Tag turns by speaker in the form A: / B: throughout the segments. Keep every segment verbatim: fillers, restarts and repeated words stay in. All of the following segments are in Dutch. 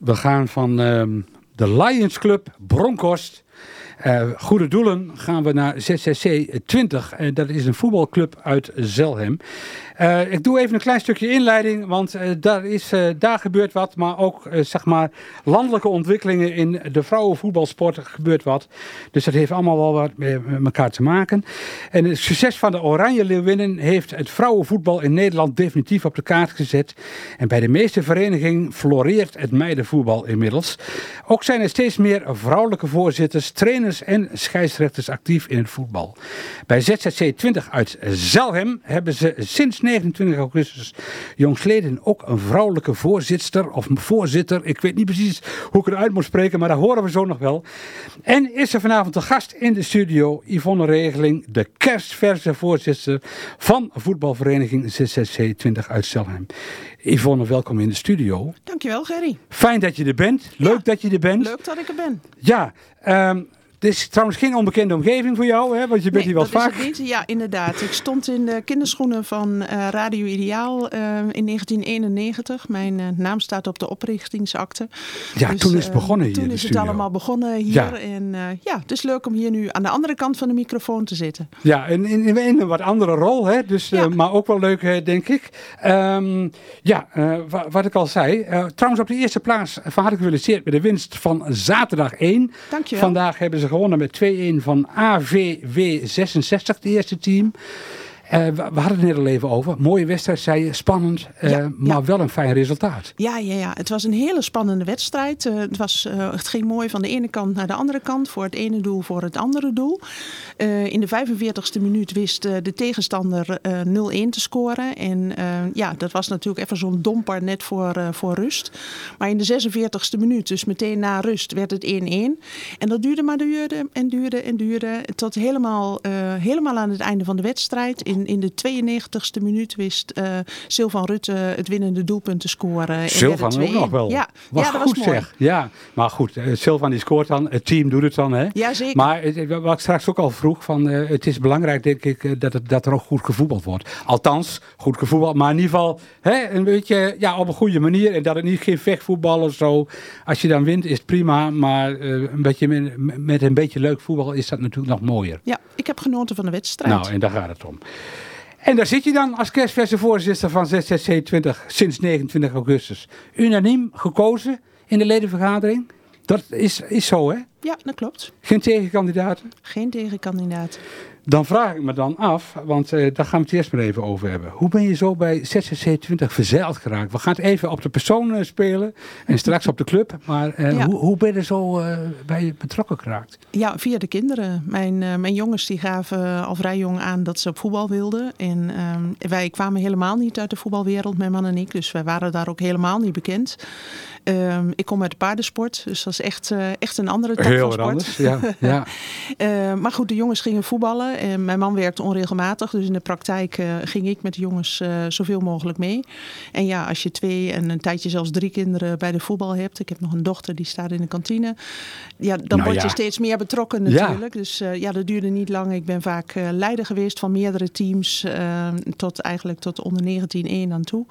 A: We gaan van uh, de Lions Club Bronkhorst. Uh, goede doelen gaan we naar Z Z C twintig. En uh, dat is een voetbalclub uit Zelhem. Uh, ik doe even een klein stukje inleiding, want uh, daar, is, uh, daar gebeurt wat. Maar ook uh, zeg maar landelijke ontwikkelingen in de vrouwenvoetbalsport gebeurt wat. Dus dat heeft allemaal wel wat met elkaar te maken. En het succes van de Oranje Leeuwinnen heeft het vrouwenvoetbal in Nederland definitief op de kaart gezet. En bij de meeste verenigingen floreert het meidenvoetbal inmiddels. Ook zijn er steeds meer vrouwelijke voorzitters, trainers en scheidsrechters actief in het voetbal. Bij Z Z C twintig uit Zelhem hebben ze sinds negenentwintig augustus jongsleden ook een vrouwelijke voorzitster of voorzitter. Ik weet niet precies hoe ik het uit moet spreken, maar dat horen we zo nog wel. En is er vanavond de gast in de studio Yvonne Regeling, de kerstverse voorzitter van voetbalvereniging Z Z C twintig uit Zelhem. Yvonne, welkom in de studio.
B: Dankjewel, Gerry.
A: Fijn dat je er bent. Leuk ja, dat je er bent.
B: Leuk dat ik er ben.
A: Ja, um, het is trouwens geen onbekende omgeving voor jou, hè? Want je bent
B: nee,
A: hier wel
B: dat
A: vaak.
B: Is het niet. Ja, inderdaad. Ik stond in de kinderschoenen van uh, Radio Ideaal uh, in negentien eenennegentig. Mijn uh, naam staat op de oprichtingsakte.
A: Ja, dus, toen is het begonnen
B: uh,
A: hier
B: Toen
A: in
B: is
A: de
B: het
A: studio.
B: allemaal begonnen hier.
A: Ja.
B: En uh, ja, het is leuk om hier nu aan de andere kant van de microfoon te zitten.
A: Ja, in, in, in een wat andere rol, hè? Dus, ja. uh, maar ook wel leuk, uh, denk ik. Um, ja, uh, wat, wat ik al zei. Uh, trouwens, op de eerste plaats van harte gefeliciteerd met de winst van zaterdag één.
B: Dankjewel.
A: Vandaag hebben ze gewonnen met twee-één van A V W zesenzestig, het eerste team. Uh, we, we hadden het net al even over. Mooie wedstrijd, zei je. Spannend, uh, ja, maar ja. wel een fijn resultaat.
B: Ja, ja, ja, het was een hele spannende wedstrijd. Uh, het, was, uh, het ging mooi van de ene kant naar de andere kant. Voor het ene doel, voor het andere doel. Uh, in de vijfenveertigste minuut wist uh, de tegenstander uh, nul-één te scoren. En uh, ja, dat was natuurlijk even zo'n domper net voor, uh, voor rust. Maar in de zesenveertigste minuut, dus meteen na rust, werd het één-één. En dat duurde maar duurde en duurde en duurde. Tot helemaal, uh, helemaal aan het einde van de wedstrijd. In, in de tweeënnegentigste minuut wist uh, Sylvan Rutte het winnende doelpunt te scoren.
A: Sylvan ook nog wel.
B: Ja,
A: was
B: ja dat
A: goed
B: was mooi.
A: Zeg. Ja, maar goed, uh, Sylvan die scoort dan, het team doet het dan. Hè?
B: Ja, zeker.
A: Maar uh, wat ik straks ook al vroeg, van, uh, het is belangrijk denk ik uh, dat, het, dat er ook goed gevoetbald wordt. Althans, goed gevoetbald, maar in ieder geval hè, een beetje ja, op een goede manier. En dat het niet geen vechtvoetbal of zo. Als je dan wint is het prima, maar uh, een beetje met, met een beetje leuk voetbal is dat natuurlijk nog mooier.
B: Ja, ik heb genoten van de wedstrijd.
A: Nou, en daar gaat het om. En daar zit je dan als kerstverse voorzitter van Z Z C twintig sinds negenentwintig augustus. Unaniem gekozen in de ledenvergadering. Dat is, is zo, hè?
B: Ja, dat klopt.
A: Geen tegenkandidaten?
B: Geen tegenkandidaat.
A: Dan vraag ik me dan af, want uh, daar gaan we het eerst maar even over hebben. Hoe ben je zo bij Z Z C twintig verzeild geraakt? We gaan het even op de persoon uh, spelen en straks op de club. Maar uh, ja. hoe, hoe ben je er zo uh, bij betrokken geraakt?
B: Ja, via de kinderen. Mijn, uh, mijn jongens die gaven al vrij jong aan dat ze op voetbal wilden. En uh, wij kwamen helemaal niet uit de voetbalwereld, mijn man en ik. Dus wij waren daar ook helemaal niet bekend. Uh, ik kom uit de paardensport, dus dat is echt, uh, echt een andere tak
A: Heel
B: van sport.
A: Anders, ja. ja.
B: uh, maar goed, de jongens gingen voetballen. En mijn man werkte onregelmatig, dus in de praktijk uh, ging ik met de jongens uh, zoveel mogelijk mee. En ja, als je twee en een tijdje zelfs drie kinderen bij de voetbal hebt. Ik heb nog een dochter die staat in de kantine. Ja, dan nou word je ja. steeds meer betrokken natuurlijk. Ja. Dus uh, ja, dat duurde niet lang. Ik ben vaak uh, leider geweest van meerdere teams. Uh, tot eigenlijk tot onder negentien één aan toe.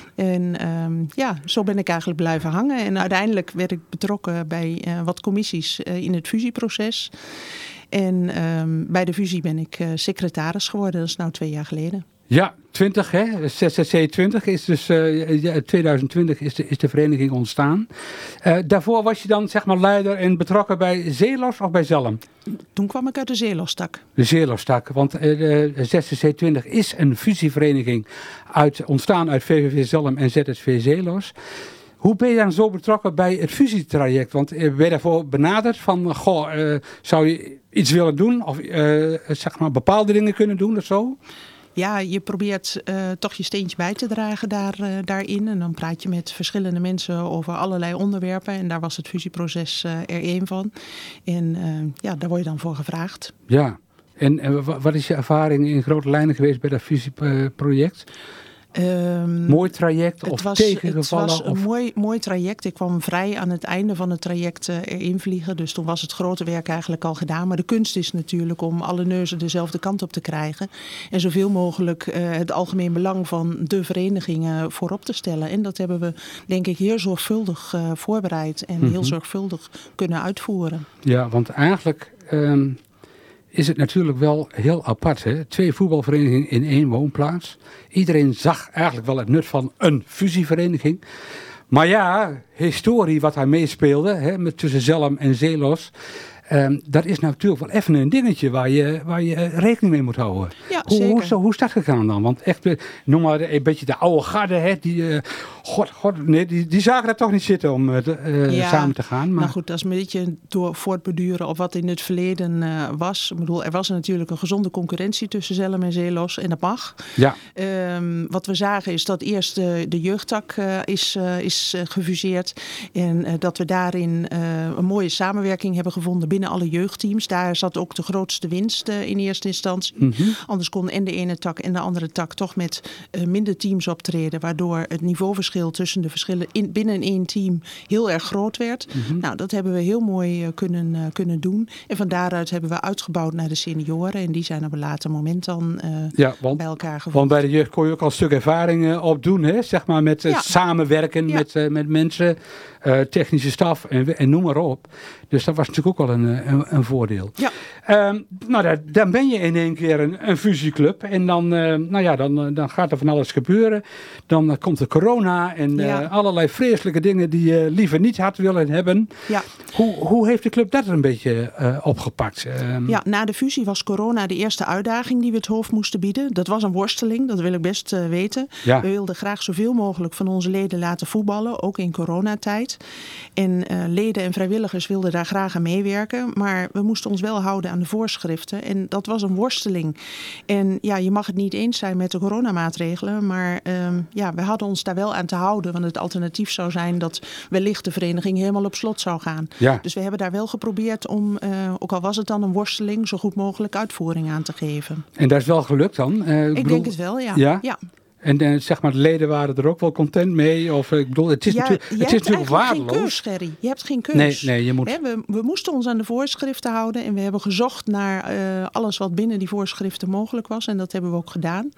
B: En um, ja, zo ben ik eigenlijk blijven hangen. En uiteindelijk werd ik betrokken bij uh, wat commissies uh, in het fusieproces. En um, bij de fusie ben ik uh, secretaris geworden. Dat is nou twee jaar geleden.
A: Ja, twintig hè. Z Z C twintig is dus uh, tweeduizend twintig is de, is de vereniging ontstaan. Uh, daarvoor was je dan zeg maar leider en betrokken bij Zeelos of bij Zelhem?
B: Toen kwam ik uit de Zeelostak.
A: De Zeelostak, want uh, de Z Z C twintig is een fusievereniging uit, ontstaan uit V V V Zelhem en Z S V Zeelos. Hoe ben je dan zo betrokken bij het fusietraject? Want ben je daarvoor benaderd van, goh, uh, zou je iets willen doen? Of uh, zeg maar bepaalde dingen kunnen doen of zo?
B: Ja, je probeert uh, toch je steentje bij te dragen daar, uh, daarin. En dan praat je met verschillende mensen over allerlei onderwerpen. En daar was het fusieproces uh, er één van. En uh, ja, daar word je dan voor gevraagd.
A: Ja, en uh, wat is je ervaring in grote lijnen geweest bij dat fusieproject?
B: Um,
A: mooi traject of
B: was,
A: tegengevallen?
B: Het was
A: of?
B: een mooi, mooi traject. Ik kwam vrij aan het einde van het traject uh, erin vliegen. Dus toen was het grote werk eigenlijk al gedaan. Maar de kunst is natuurlijk om alle neuzen dezelfde kant op te krijgen. En zoveel mogelijk uh, het algemeen belang van de verenigingen voorop te stellen. En dat hebben we denk ik heel zorgvuldig uh, voorbereid. En mm-hmm. heel zorgvuldig kunnen uitvoeren.
A: Ja, want eigenlijk... Um... is het natuurlijk wel heel apart. Hè? Twee voetbalverenigingen in één woonplaats. Iedereen zag eigenlijk wel het nut van een fusievereniging. Maar ja, historie wat daar meespeelde, hè, met tussen Zelhem en Zeelos. Um, dat is natuurlijk wel even een dingetje waar je, waar je rekening mee moet houden.
B: Ja,
A: hoe,
B: zeker.
A: Hoe, is dat, hoe is dat gegaan dan? Want echt, noem maar een beetje de oude garde, hè, die, uh, god, god, nee, die, die zagen er toch niet zitten om uh, de, uh, ja, samen te gaan. Maar...
B: Nou goed, dat is een beetje door voortbeduren op wat in het verleden uh, was. Ik bedoel, er was natuurlijk een gezonde concurrentie tussen Zelhem en Zeelos en dat mag.
A: Ja.
B: Um, wat we zagen is dat eerst uh, de jeugdtak uh, is, uh, is uh, gefuseerd. En uh, dat we daarin uh, een mooie samenwerking hebben gevonden binnen alle jeugdteams. Daar zat ook de grootste winst uh, in eerste instantie. Mm-hmm. Anders kon en de ene tak en de andere tak toch met uh, minder teams optreden. Waardoor het niveauverschil tussen de verschillen in, binnen één team heel erg groot werd. Mm-hmm. Nou, dat hebben we heel mooi uh, kunnen, uh, kunnen doen. En van daaruit hebben we uitgebouwd naar de senioren. En die zijn op een later moment dan uh,
A: ja, want,
B: bij elkaar gevoegd.
A: Want bij de jeugd kon je ook al een stuk ervaring uh, opdoen. Hè? Zeg maar met uh, ja. samenwerken ja. met, uh, met mensen. Uh, technische staf en, en noem maar op. Dus dat was natuurlijk ook wel een, een, een voordeel.
B: Ja.
A: Um, nou, dan, dan ben je in één keer een, een fusieclub. En dan, uh, nou ja, dan, dan gaat er van alles gebeuren. Dan uh, komt de corona en uh, ja. allerlei vreselijke dingen die je liever niet had willen hebben.
B: Ja.
A: Hoe, hoe heeft de club dat er een beetje uh, opgepakt? Um,
B: ja, na de fusie was corona de eerste uitdaging die we het hoofd moesten bieden. Dat was een worsteling, dat wil ik best uh, weten. Ja. We wilden graag zoveel mogelijk van onze leden laten voetballen, ook in coronatijd. En uh, leden en vrijwilligers wilden daar graag aan meewerken. Maar we moesten ons wel houden aan de voorschriften. En dat was een worsteling. En ja, je mag het niet eens zijn met de coronamaatregelen. Maar um, ja, we hadden ons daar wel aan te houden. Want het alternatief zou zijn dat wellicht de vereniging helemaal op slot zou gaan. Ja. Dus we hebben daar wel geprobeerd om, uh, ook al was het dan een worsteling, zo goed mogelijk uitvoering aan te geven.
A: En dat is wel gelukt dan? Uh, ik
B: ik
A: bedoel...
B: denk het wel, ja.
A: ja?
B: ja.
A: En uh, zeg maar, de leden waren er ook wel content mee? Of ik bedoel, het is
B: ja,
A: natuurlijk, het is natuurlijk waardeloos.
B: Geen keus, Gerry. Je hebt geen keus.
A: Nee, nee, je moet...
B: He, we, we moesten ons aan de voorschriften houden. En we hebben gezocht naar uh, alles wat binnen die voorschriften mogelijk was. En dat hebben we ook gedaan.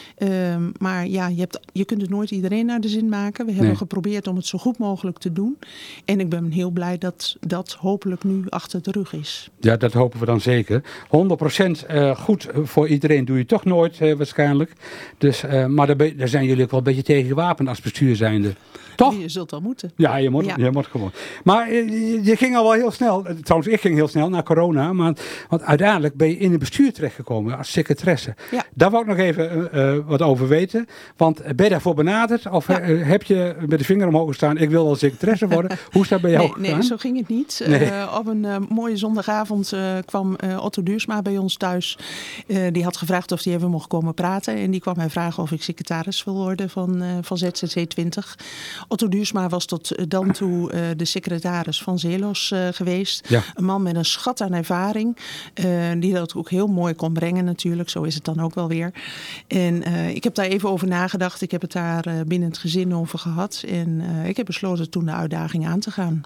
B: Um, maar ja, je, hebt, je kunt het nooit iedereen naar de zin maken. We hebben nee. geprobeerd om het zo goed mogelijk te doen. En ik ben heel blij dat dat hopelijk nu achter de rug is.
A: Ja, dat hopen we dan zeker. honderd procent uh, goed voor iedereen doe je toch nooit uh, waarschijnlijk. Dus, uh, maar daar, be- daar zijn jullie ook wel een beetje tegen gewapend als bestuur zijnde. Toch?
B: Je zult wel moeten.
A: Ja, je moet, ja. je moet gewoon. Maar je, je ging al wel heel snel, trouwens ik ging heel snel naar corona, maar, want uiteindelijk ben je in het bestuur terechtgekomen als secretaresse. Ja. Daar wou ik nog even uh, wat over weten, want ben je daarvoor benaderd of ja. uh, heb je met de vinger omhoog gestaan, ik wil wel secretaresse worden? Hoe is dat bij jou
B: nee,
A: gegaan?
B: Nee, zo ging het niet. Nee. Uh, op een uh, mooie zondagavond uh, kwam uh, Otto Duursma bij ons thuis. Uh, die had gevraagd of hij even mocht komen praten en die kwam mij vragen of ik secretaris wil worden van, uh, van Z Z C twintig. Otto Duursma was tot dan toe uh, de secretaris van Zeelos uh, geweest. Ja. Een man met een schat aan ervaring. Uh, die dat ook heel mooi kon brengen natuurlijk. Zo is het dan ook wel weer. En uh, ik heb daar even over nagedacht. Ik heb het daar uh, binnen het gezin over gehad. En uh, ik heb besloten toen de uitdaging aan te gaan.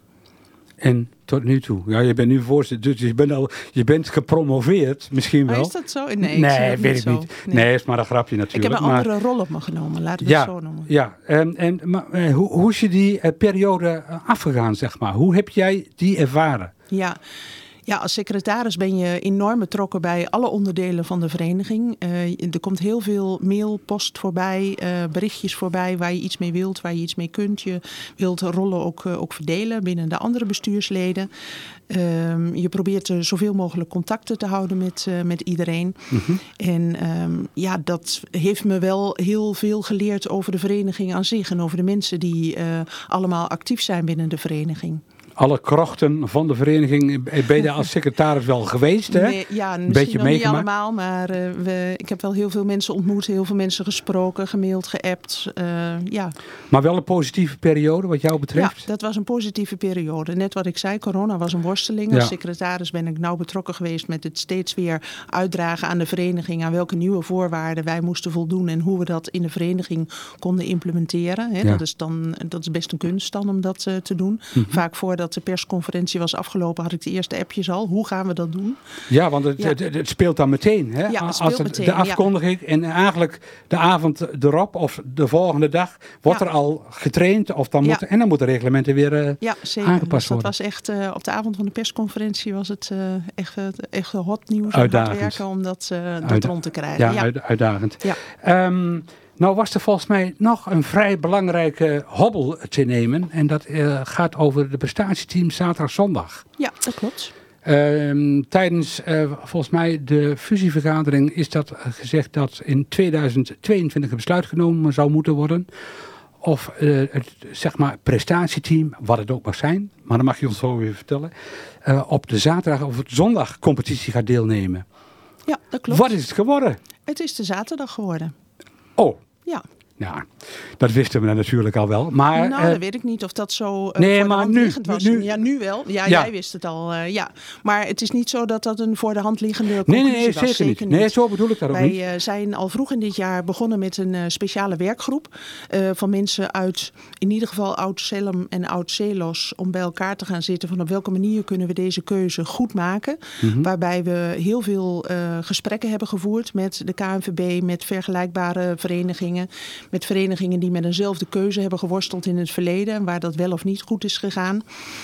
A: En tot nu toe. Ja, je bent nu voorzitter, dus je bent al, je bent gepromoveerd, misschien wel.
B: Oh, is dat zo? Nee,
A: nee
B: ik
A: weet
B: niet
A: ik
B: zo.
A: niet. Nee. nee, is maar een grapje natuurlijk.
B: Ik heb een
A: maar,
B: andere rol op me genomen, laten we
A: ja,
B: het zo noemen.
A: Ja, en, en maar, uh, hoe, hoe is je die uh, periode uh, afgegaan, zeg maar? Hoe heb jij die ervaren?
B: Ja. Ja, als secretaris ben je enorm betrokken bij alle onderdelen van de vereniging. Uh, er komt heel veel mail, post voorbij, uh, berichtjes voorbij waar je iets mee wilt, waar je iets mee kunt. Je wilt rollen ook, uh, ook verdelen binnen de andere bestuursleden. Um, je probeert uh, zoveel mogelijk contacten te houden met, uh, met iedereen. Mm-hmm. En um, ja, dat heeft me wel heel veel geleerd over de vereniging aan zich en over de mensen die uh, allemaal actief zijn binnen de vereniging.
A: Alle krochten van de vereniging ben je daar als secretaris wel geweest, hè?
B: Nee, ja,
A: een beetje
B: nog niet
A: meegemaakt.
B: allemaal, maar uh, we, ik heb wel heel veel mensen ontmoet, heel veel mensen gesproken, gemaild, geappt. Uh, ja.
A: Maar wel een positieve periode wat jou betreft?
B: Ja, dat was een positieve periode. Net wat ik zei, corona was een worsteling. Als ja. secretaris ben ik nauw betrokken geweest met het steeds weer uitdragen aan de vereniging, aan welke nieuwe voorwaarden wij moesten voldoen en hoe we dat in de vereniging konden implementeren. Hè. Ja. Dat is dan, dat is best een kunst dan om dat uh, te doen. Mm-hmm. Vaak voordat de persconferentie was afgelopen, had ik de eerste appjes al. Hoe gaan we dat doen?
A: Ja, want het, ja. het, het speelt dan meteen. Hè?
B: Ja, het
A: Als het,
B: meteen,
A: de afkondiging ja. en eigenlijk de avond erop of de volgende dag wordt ja. er al getraind of dan moet, ja. en dan moeten de reglementen weer uh,
B: ja, zeker.
A: aangepast
B: dus dat
A: worden.
B: Was echt, uh, op de avond van de persconferentie was het uh, echt, uh, echt hot nieuws.
A: Uitdagend.
B: Hard werken om dat, uh, dat
A: Uitda-
B: rond te krijgen.
A: Ja,
B: ja.
A: Uit, uitdagend.
B: Ja.
A: Um, Nou was er volgens mij nog een vrij belangrijke hobbel te nemen. En dat uh, gaat over de prestatieteams zaterdag-zondag.
B: Ja, dat klopt.
A: Uh, tijdens uh, volgens mij de fusievergadering is dat gezegd dat in tweeduizend tweeëntwintig een besluit genomen zou moeten worden. Of uh, het zeg maar prestatieteam, wat het ook mag zijn, maar dat mag je ons zo weer vertellen, uh, op de zaterdag of het zondag competitie gaat deelnemen.
B: Ja, dat klopt.
A: Wat is het geworden?
B: Het is de zaterdag geworden.
A: Oh.
B: Ja.
A: Ja, dat wisten we natuurlijk al wel. Maar,
B: nou,
A: uh,
B: dan weet ik niet of dat zo uh,
A: nee,
B: voor
A: maar
B: de hand
A: nu,
B: liggend was.
A: Nu,
B: ja, nu wel. Ja,
A: ja.
B: jij wist het al. Uh, ja. Maar het is niet zo dat dat een voor de hand liggende conclusie
A: nee, nee, nee,
B: was.
A: Zeker niet. Nee, zo bedoel ik dat ook
B: Wij,
A: niet.
B: Wij uh, zijn al vroeg in dit jaar begonnen met een uh, speciale werkgroep uh, van mensen uit, in ieder geval Oud-Zelhem en Oud-Zeelos, om bij elkaar te gaan zitten van op welke manier kunnen we deze keuze goed maken. Mm-hmm. Waarbij we heel veel uh, gesprekken hebben gevoerd met de K N V B, met vergelijkbare verenigingen, met verenigingen die met eenzelfde keuze hebben geworsteld in het verleden en waar dat wel of niet goed is gegaan.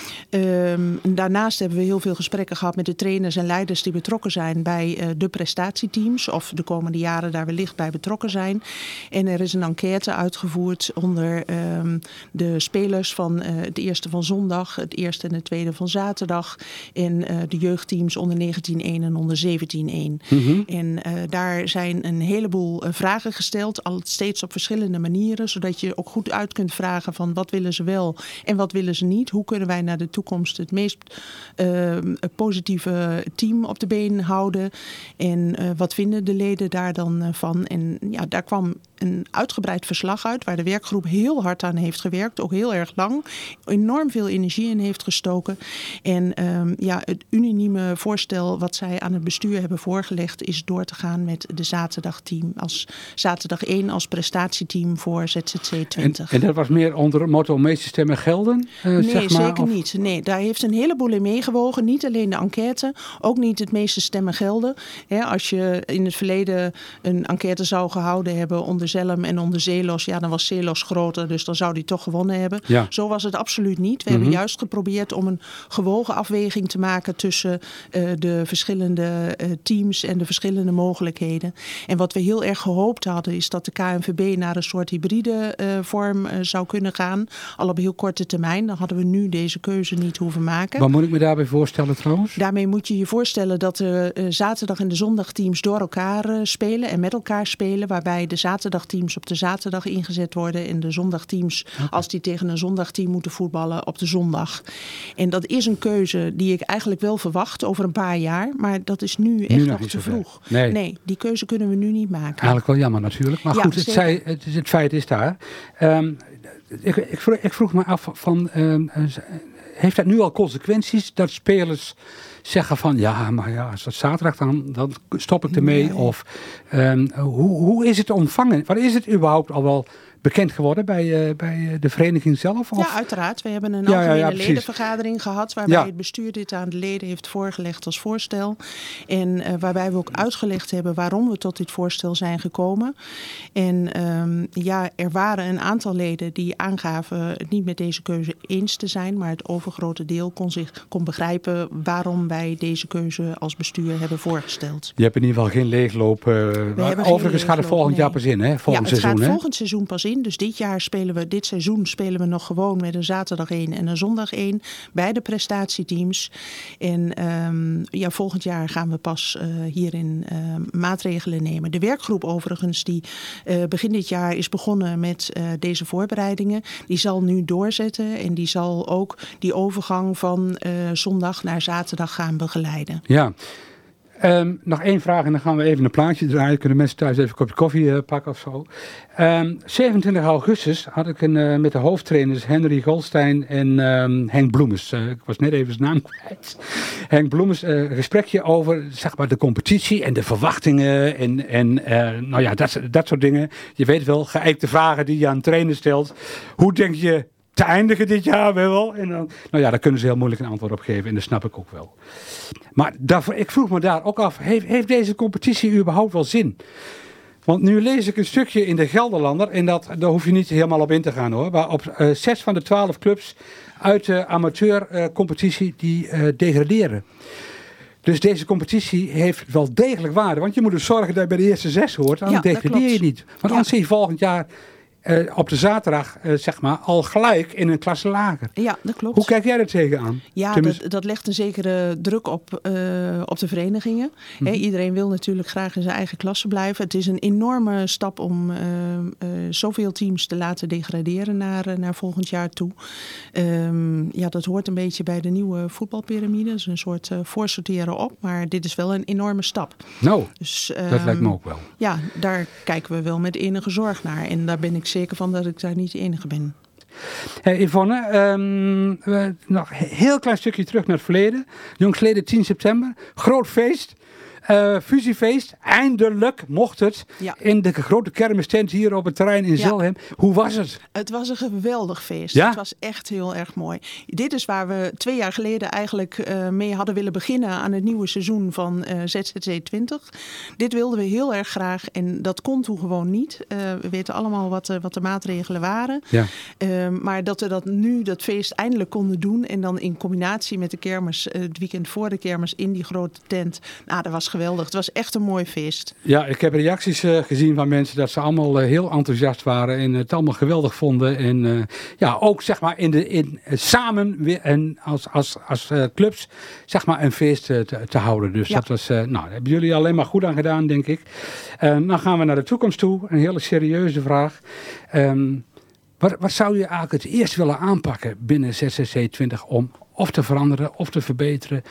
B: Um, daarnaast hebben we heel veel gesprekken gehad met de trainers en leiders die betrokken zijn bij uh, de prestatieteams of de komende jaren daar wellicht bij betrokken zijn. En er is een enquête uitgevoerd onder um, de spelers van uh, het eerste van zondag, het eerste en het tweede van zaterdag en uh, de jeugdteams onder negentien één en onder zeventien één. Mm-hmm. En uh, daar zijn een heleboel uh, vragen gesteld, al steeds op verschillende manieren, zodat je ook goed uit kunt vragen van wat willen ze wel en wat willen ze niet. Hoe kunnen wij naar de toekomst het meest uh, positieve team op de been houden en uh, wat vinden de leden daar dan uh, van. En ja, daar kwam een uitgebreid verslag uit waar de werkgroep heel hard aan heeft gewerkt, ook heel erg lang, enorm veel energie in heeft gestoken. En um, ja, het unanieme voorstel wat zij aan het bestuur hebben voorgelegd is door te gaan met de zaterdagteam als zaterdag één als prestatieteam voor Z Z C twintig.
A: En, en dat was meer onder het motto meeste stemmen gelden? Uh,
B: nee,
A: zeg maar,
B: zeker
A: of?
B: niet. Nee, daar heeft een heleboel in meegewogen. Niet alleen de enquête, ook niet het meeste stemmen gelden. He, als je in het verleden een enquête zou gehouden hebben onder Zelhem en onder Zeelos, ja, dan was Zeelos groter, dus dan zou die toch gewonnen hebben.
A: Ja.
B: Zo was het absoluut niet. We
A: mm-hmm.
B: hebben juist geprobeerd om een gewogen afweging te maken tussen uh, de verschillende uh, teams en de verschillende mogelijkheden. En wat we heel erg gehoopt hadden is dat de K N V B naar een soort hybride uh, vorm uh, zou kunnen gaan. Al op heel korte termijn. Dan hadden we nu deze keuze niet hoeven maken.
A: Wat moet ik me daarbij voorstellen trouwens?
B: Daarmee moet je je voorstellen dat de uh, zaterdag- en de zondagteams door elkaar uh, spelen en met elkaar spelen. Waarbij de zaterdagteams op de zaterdag ingezet worden en de zondagteams, okay. als die tegen een zondagteam moeten voetballen, op de zondag. En dat is een keuze die ik eigenlijk wel verwacht over een paar jaar. Maar dat is nu echt nu nog, nog te vroeg.
A: Nee.
B: nee, die keuze kunnen we nu niet maken.
A: Eigenlijk wel jammer natuurlijk. Maar ja, goed, het, zei, het, het feit is daar. Um, ik, ik, vroeg, ik vroeg me af van, um, heeft dat nu al consequenties dat spelers zeggen van ja, maar ja, als dat zaterdag dan, dan stop ik ermee. Nee. Of um, hoe, hoe is het ontvangen? Wat is het überhaupt al wel bekend geworden bij, uh, bij de vereniging zelf? Of?
B: Ja, uiteraard. We hebben een
A: ja,
B: algemene
A: ja, ja,
B: ledenvergadering gehad waarbij
A: ja.
B: het bestuur dit aan de leden heeft voorgelegd als voorstel. En uh, waarbij we ook uitgelegd hebben waarom we tot dit voorstel zijn gekomen. En um, ja, er waren een aantal leden die aangaven het niet met deze keuze eens te zijn, maar het overgrote deel kon zich kon begrijpen waarom wij deze keuze als bestuur hebben voorgesteld.
A: Je hebt in ieder geval geen leegloop. Uh, overigens gaat het volgend
B: nee.
A: jaar pas in, hè? Volgend
B: ja, het
A: seizoen,
B: gaat
A: hè?
B: volgend seizoen pas in. Dus dit jaar spelen we, dit seizoen spelen we nog gewoon met een zaterdag één en een zondag één bij de prestatieteams. En um, ja, volgend jaar gaan we pas uh, hierin uh, maatregelen nemen. De werkgroep overigens, die uh, begin dit jaar is begonnen met uh, deze voorbereidingen, die zal nu doorzetten en die zal ook die overgang van uh, zondag naar zaterdag gaan begeleiden.
A: Ja. Um, nog één vraag en dan gaan we even een plaatje draaien. Kunnen mensen thuis even een kopje koffie uh, pakken of zo. Um, zevenentwintig augustus had ik een, uh, met de hoofdtrainers Henry Goldstein en um, Henk Bloemers. Uh, ik was net even zijn naam kwijt. Henk Bloemers, uh, een gesprekje over zeg maar, de competitie en de verwachtingen. En, en uh, nou ja, dat, dat soort dingen. Je weet wel, geëikte vragen die je aan een trainer stelt. Hoe denk je te eindigen dit jaar wel? En dan, nou ja, daar kunnen ze heel moeilijk een antwoord op geven. En dat snap ik ook wel. Maar daarvoor, ik vroeg me daar ook af, heeft, heeft deze competitie überhaupt wel zin? Want nu lees ik een stukje in de Gelderlander, en dat, daar hoef je niet helemaal op in te gaan hoor, waar op uh, zes van de twaalf clubs uit de amateurcompetitie uh, die uh, degraderen. Dus deze competitie heeft wel degelijk waarde, want je moet dus zorgen dat je bij de eerste zes hoort, anders ja, degradeer je niet. Want ja. anders zie je volgend jaar Uh, op de zaterdag, uh, zeg maar, al gelijk in een klasse lager.
B: Ja, dat klopt.
A: Hoe kijk jij er tegenaan?
B: Ja, dat, dat legt een zekere druk op, uh, op de verenigingen. Mm-hmm. He, iedereen wil natuurlijk graag in zijn eigen klasse blijven. Het is een enorme stap om uh, uh, zoveel teams te laten degraderen naar, uh, naar volgend jaar toe. Um, ja, dat hoort een beetje bij de nieuwe voetbalpyramide. Dus een soort uh, voorsorteren op. Maar dit is wel een enorme stap.
A: Nou,
B: dus,
A: um, dat lijkt me ook wel.
B: Ja, daar kijken we wel met enige zorg naar. En daar ben ik zeker van dat ik daar niet de enige ben.
A: Hey Yvonne, um, uh, nog een heel klein stukje terug naar het verleden. Jongsleden tien september, groot feest. Uh, fusiefeest, eindelijk mocht het ja. in de grote kermistent hier op het terrein in ja. Zelhem. Hoe was het?
B: Het was een geweldig feest.
A: Ja?
B: Het was echt heel erg mooi. Dit is waar we twee jaar geleden eigenlijk uh, mee hadden willen beginnen aan het nieuwe seizoen van uh, Z Z C twintig. Dit wilden we heel erg graag en dat kon toen gewoon niet. Uh, we weten allemaal wat, uh, wat de maatregelen waren.
A: Ja.
B: Uh, maar dat we dat nu, dat feest, eindelijk konden doen en dan in combinatie met de kermis, uh, het weekend voor de kermis in die grote tent. Nou, dat was geweldig. Het was echt een mooi feest.
A: Ja, ik heb reacties uh, gezien van mensen dat ze allemaal uh, heel enthousiast waren en het allemaal geweldig vonden. En uh, ja, ook zeg maar in de, in, uh, samen weer en als, als, als uh, clubs zeg maar een feest uh, te, te houden. Dus ja. dat was, uh, nou, daar hebben jullie alleen maar goed aan gedaan, denk ik. Uh, dan gaan we naar de toekomst toe. Een hele serieuze vraag. Um, wat, wat zou je eigenlijk het eerst willen aanpakken binnen Z Z C twintig om of te veranderen of te verbeteren?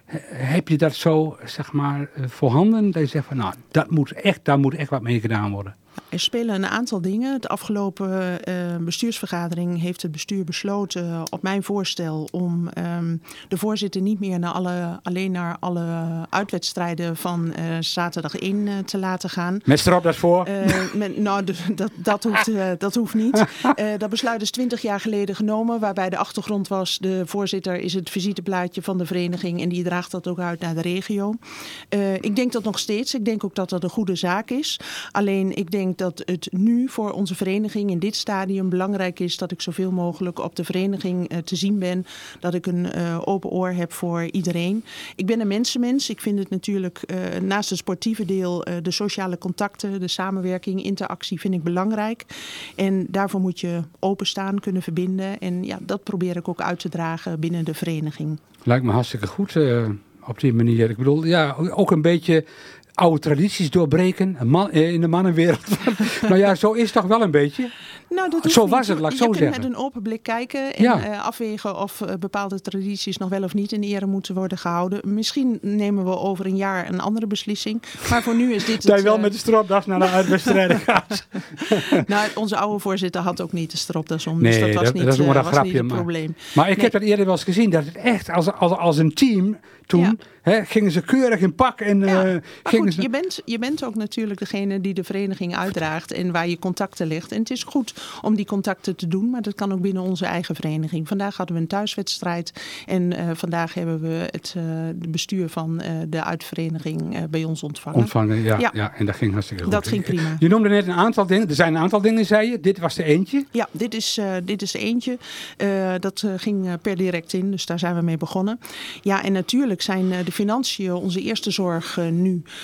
A: Heb je dat zo, zeg maar, voorhanden? Dat je zegt van, nou, dat moet echt, daar moet echt wat mee gedaan worden.
B: Er spelen een aantal dingen. De afgelopen uh, bestuursvergadering heeft het bestuur besloten uh, op mijn voorstel om um, de voorzitter niet meer naar alle, alleen naar alle uitwedstrijden van uh, zaterdag één uh, te laten gaan.
A: Met strop dat voor?
B: Uh, met, nou, d- dat, dat, hoeft, uh, dat hoeft niet. Uh, dat besluit is twintig jaar geleden genomen, waarbij de achtergrond was, de voorzitter is het visiteblaadje van de vereniging en die draagt dat ook uit naar de regio. Uh, ik denk dat nog steeds. Ik denk ook dat dat een goede zaak is. Alleen ik denk dat het nu voor onze vereniging in dit stadium belangrijk is dat ik zoveel mogelijk op de vereniging uh, te zien ben. Dat ik een uh, open oor heb voor iedereen. Ik ben een mensenmens. Ik vind het natuurlijk uh, naast het sportieve deel uh, de sociale contacten, de samenwerking, interactie vind ik belangrijk. En daarvoor moet je openstaan, kunnen verbinden. En ja, dat probeer ik ook uit te dragen binnen de vereniging.
A: Lijkt me hartstikke goed uh, op die manier. Ik bedoel, ja, ook een beetje oude tradities doorbreken man, in de mannenwereld. Nou ja, zo is het toch wel een beetje?
B: Nou, dat
A: zo
B: niet.
A: was het, laat ik zo zeggen.
B: Je kunt met een open blik kijken en ja. uh, afwegen of uh, bepaalde tradities nog wel of niet in ere moeten worden gehouden. Misschien nemen we over een jaar een andere beslissing. Maar voor nu is dit het...
A: Dat je wel uh, met de stropdas naar de uitwedstrijden gaat.
B: Nou, onze oude voorzitter had ook niet de stropdas om.
A: Nee,
B: dus dat was
A: dat,
B: niet,
A: dat is maar een
B: uh,
A: grapje.
B: niet het
A: maar.
B: probleem.
A: Maar ik
B: nee.
A: heb dat eerder wel eens gezien. Dat het echt als, als, als een team toen ja. hè, gingen ze keurig in pak. En,
B: ja.
A: uh,
B: maar
A: gingen
B: goed,
A: ze...
B: je, bent, je bent ook natuurlijk degene die de vereniging uitdraagt en waar je contacten legt. En het is goed om die contacten te doen, maar dat kan ook binnen onze eigen vereniging. Vandaag hadden we een thuiswedstrijd en uh, vandaag hebben we het uh, de bestuur van uh, de uitvereniging uh, bij ons ontvangen.
A: Ontvangen, ja, ja. ja. En dat ging hartstikke goed.
B: Dat ging prima.
A: Je noemde net een aantal dingen. Er zijn een aantal dingen, zei je. Dit was er eentje.
B: Ja, dit is, uh, dit is er eentje. Uh, dat uh, ging uh, per direct in, dus daar zijn we mee begonnen. Ja, en natuurlijk zijn uh, de financiën onze eerste zorg uh, nu.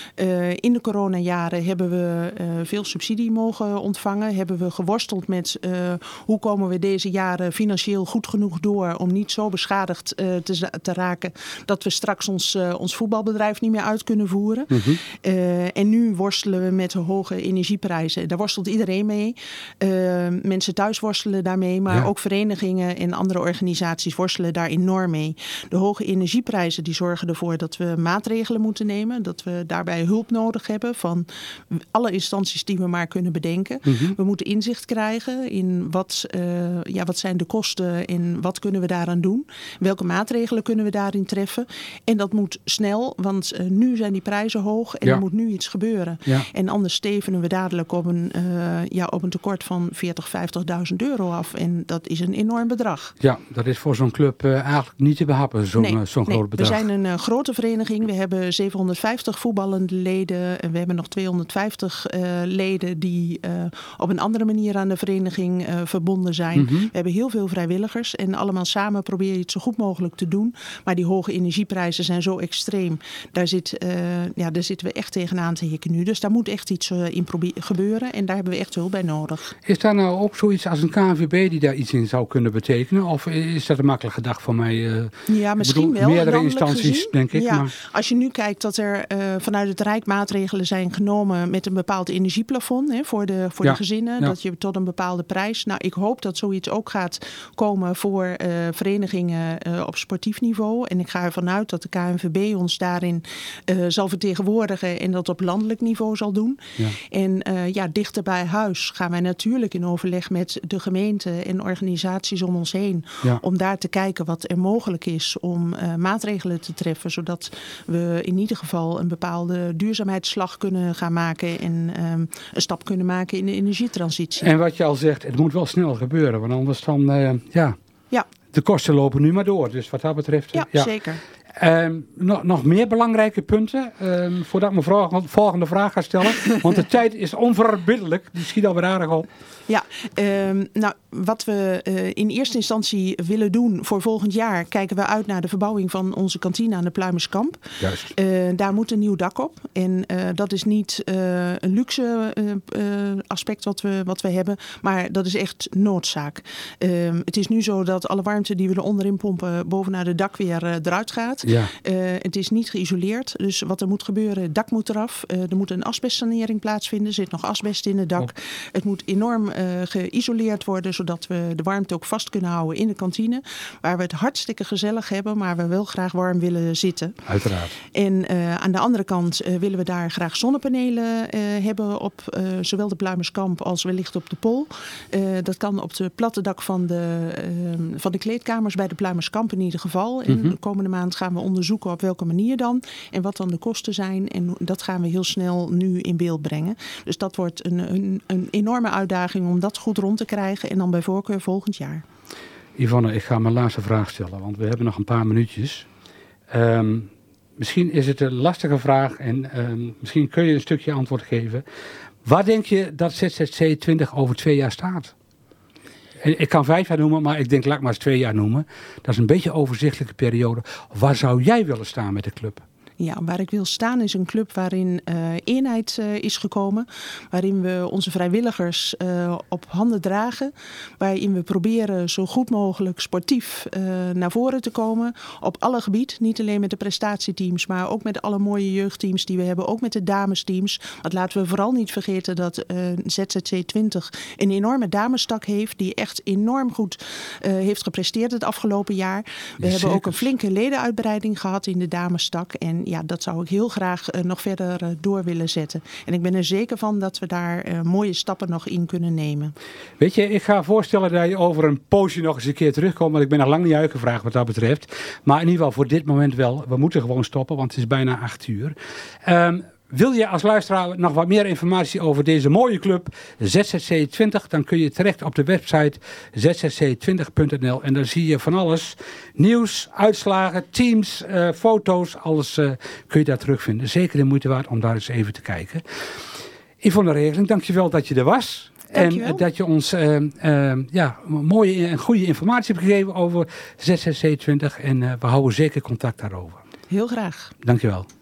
B: Uh, in de coronajaren hebben we uh, veel subsidie mogen ontvangen. Hebben we geworsteld met uh, hoe komen we deze jaren financieel goed genoeg door om niet zo beschadigd uh, te, te raken dat we straks ons, uh, ons voetbalbedrijf niet meer uit kunnen voeren. Mm-hmm. Uh, en nu worstelen we met hoge energieprijzen. Daar worstelt iedereen mee. Uh, mensen thuis worstelen daarmee, maar ja. ook verenigingen en andere organisaties worstelen daar enorm mee. De hoge energieprijzen die zorgen ervoor dat we maatregelen moeten nemen, dat we daarbij hulp nodig hebben van alle instanties die we maar kunnen bedenken. Mm-hmm. We moeten inzicht krijgen in wat, uh, ja, wat zijn de kosten en wat kunnen we daaraan doen. Welke maatregelen kunnen we daarin treffen. En dat moet snel, want uh, nu zijn die prijzen hoog en ja. er moet nu iets gebeuren. Ja. En anders stevenen we dadelijk op een, uh, ja, op een tekort van veertig, vijftigduizend euro af. En dat is een enorm bedrag.
A: Ja, dat is voor zo'n club uh, eigenlijk niet te behappen, zo'n,
B: nee,
A: uh, zo'n
B: nee.
A: groot bedrag.
B: We zijn een uh, grote vereniging. We hebben zevenhonderdvijftig voetballende leden. En we hebben nog tweehonderdvijftig uh, leden die uh, op een andere manier aan de vereniging uh, verbonden zijn. Mm-hmm. We hebben heel veel vrijwilligers. En allemaal samen probeer je het zo goed mogelijk te doen. Maar die hoge energieprijzen zijn zo extreem. Daar, zit, uh, ja, daar zitten we echt tegenaan te hikken nu. Dus daar moet echt iets uh, in probe- gebeuren. En daar hebben we echt hulp bij nodig.
A: Is daar nou ook zoiets als een K N V B die daar iets in zou kunnen betekenen? Of is dat een makkelijke dag voor mij? Uh,
B: ja, misschien
A: bedoel,
B: wel.
A: Meerdere instanties, gezien. denk ik.
B: Ja,
A: maar...
B: Als je nu kijkt dat er uh, vanuit het Rijk maatregelen zijn genomen met een bepaald energieplafond hè, voor, de, voor ja. de gezinnen. Ja. Dat je tot een bepaalde prijs. Nou, ik hoop dat zoiets ook gaat komen voor uh, verenigingen uh, op sportief niveau. En ik ga ervan uit dat de K N V B ons daarin uh, zal vertegenwoordigen en dat op landelijk niveau zal doen. Ja. En uh, ja, dichter bij huis gaan wij natuurlijk in overleg met de gemeente en organisaties om ons heen. Ja. Om daar te kijken wat er mogelijk is om uh, maatregelen te treffen. Zodat we in ieder geval een bepaalde duurzaamheidsslag kunnen gaan maken. En um, een stap kunnen maken in de energietransitie.
A: En wat je al zegt, het moet wel snel gebeuren. Want anders dan, uh, ja,
B: ja.
A: de kosten lopen nu maar door. Dus wat dat betreft...
B: Ja, ja. zeker.
A: Um, nog, nog meer belangrijke punten, um, voordat ik mijn vraag, volgende vraag ga stellen. Want de tijd is onverbiddelijk, die schiet alweer aardig op.
B: Ja, um, nou, wat we uh, in eerste instantie willen doen voor volgend jaar, kijken we uit naar de verbouwing van onze kantine aan de Pluimerskamp.
A: Juist.
B: Uh, daar moet een nieuw dak op. En uh, dat is niet uh, een luxe uh, uh, aspect wat we, wat we hebben, maar dat is echt noodzaak. Um, het is nu zo dat alle warmte die we er onderin pompen bovenaan het dak weer uh, eruit gaat. Ja. Uh, het is niet geïsoleerd, dus wat er moet gebeuren, het dak moet eraf. Uh, er moet een asbestsanering plaatsvinden, er zit nog asbest in het dak. Oh. Het moet enorm uh, geïsoleerd worden, zodat we de warmte ook vast kunnen houden in de kantine. Waar we het hartstikke gezellig hebben, maar we wel graag warm willen zitten.
A: Uiteraard.
B: En uh, aan de andere kant uh, willen we daar graag zonnepanelen uh, hebben op uh, zowel de Pluimerskamp als wellicht op de Pol. Uh, dat kan op het platte dak van de, uh, van de kleedkamers bij de Pluimerskamp in ieder geval. En mm-hmm. de komende maand gaan we onderzoeken op welke manier dan en wat dan de kosten zijn. En dat gaan we heel snel nu in beeld brengen. Dus dat wordt een, een, een enorme uitdaging om dat goed rond te krijgen en dan bij voorkeur volgend jaar.
A: Yvonne, ik ga mijn laatste vraag stellen, want we hebben nog een paar minuutjes. Um, misschien is het een lastige vraag en um, misschien kun je een stukje antwoord geven. Waar denk je dat Z Z C twintig over twee jaar staat? Ik kan vijf jaar noemen, maar ik denk laat ik maar eens twee jaar noemen. Dat is een beetje een overzichtelijke periode. Waar zou jij willen staan met de club?
B: Ja, waar ik wil staan is een club waarin uh, eenheid uh, is gekomen. Waarin we onze vrijwilligers uh, op handen dragen. Waarin we proberen zo goed mogelijk sportief uh, naar voren te komen. Op alle gebieden. Niet alleen met de prestatieteams, maar ook met alle mooie jeugdteams die we hebben. Ook met de damesteams. Want laten we vooral niet vergeten dat uh, Z Z C twintig een enorme damestak heeft. Die echt enorm goed uh, heeft gepresteerd het afgelopen jaar. We ja, hebben zeker. ook een flinke ledenuitbreiding gehad in de damestak. En ja, dat zou ik heel graag uh, nog verder uh, door willen zetten. En ik ben er zeker van dat we daar uh, mooie stappen nog in kunnen nemen.
A: Weet je, ik ga voorstellen dat je over een poosje nog eens een keer terugkomt. Want ik ben nog lang niet uitgevraagd wat dat betreft. Maar in ieder geval voor dit moment wel. We moeten gewoon stoppen, want het is bijna acht uur. Um, Wil je als luisteraar nog wat meer informatie over deze mooie club Z Z C twintig, dan kun je terecht op de website z z c twintig punt n l en daar zie je van alles. Nieuws, uitslagen, teams, uh, foto's, alles uh, kun je daar terugvinden. Zeker de moeite waard om daar eens even te kijken. Yvonne Regeling, dankjewel dat je er was.
B: Dankjewel.
A: En dat je ons uh, uh, ja, mooie en goede informatie hebt gegeven over Z Z C twintig en uh, we houden zeker contact daarover.
B: Heel graag.
A: Dankjewel.